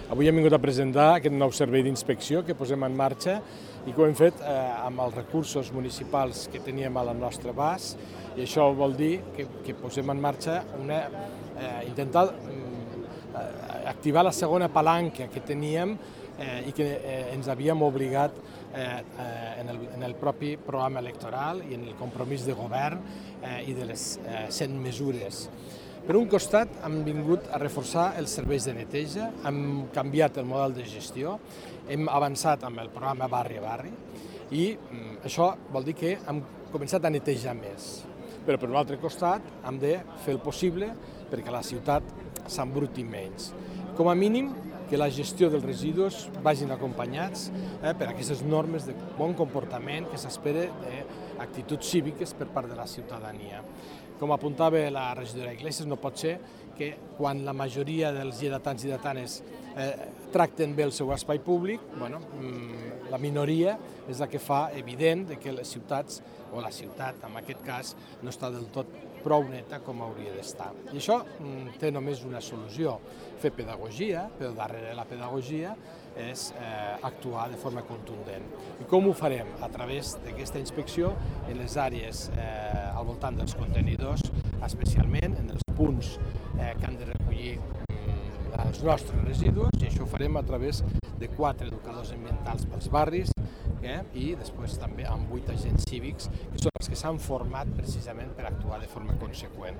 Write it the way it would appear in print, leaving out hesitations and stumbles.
Avui hem vingut a presentar aquest nou servei d'inspecció que posem en marxa i que ho hem fet amb els recursos municipals que teníem al nostre abast, i això vol dir que posem en marxa intentar activar la segona palanca que teníem i que ens havíem obligat en el propi programa electoral i en el compromís de govern i de les 100 mesures. Per un costat, hem vingut a reforçar els serveis de neteja, hem canviat el model de gestió, hem avançat amb el programa Barri a Barri i això vol dir que hem començat a netejar més. Però per un altre costat hem de fer el possible perquè la ciutat s'embruti menys. Com a mínim, que la gestió dels residus vagin acompanyats per aquestes normes de bon comportament que s'espera d'actituds cíviques per part de la ciutadania. Com apuntava la regidora Iglesias, no pot ser que quan la majoria dels lleidatans i lleidatanes tracten bé el seu espai públic, la minoria és la que fa evident que les ciutats, o la ciutat en aquest cas, no està del tot prou neta com hauria d'estar. I això té només una solució, fer pedagogia, però darrere la pedagogia és actuar de forma contundent. I com ho farem? A través d'aquesta inspecció en les àrees al voltant dels contenidors, especialment en els punts que han de recollir els nostres residus, i això ho farem a través de 4 educadors ambientals pels barris i després també amb 8 agents cívics que són els que s'han format precisament per actuar de forma conseqüent.